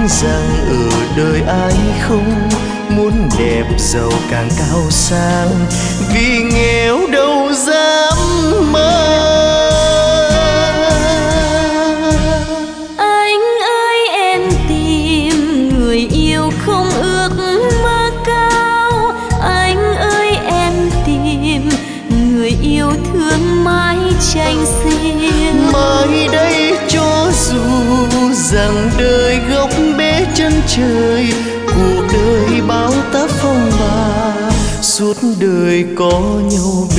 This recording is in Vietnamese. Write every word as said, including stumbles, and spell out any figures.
rằng ở đời ai không muốn đẹp giàu càng cao sang, vì nghèo đâu dám mơ. Anh ơi em tìm người yêu không ước mơ cao, anh ơi em tìm người yêu thương mãi tranh xiên. Mai đây cho dù rằng đời góc bể chân trời, cuộc đời bao tác phong ba, suốt đời có nhau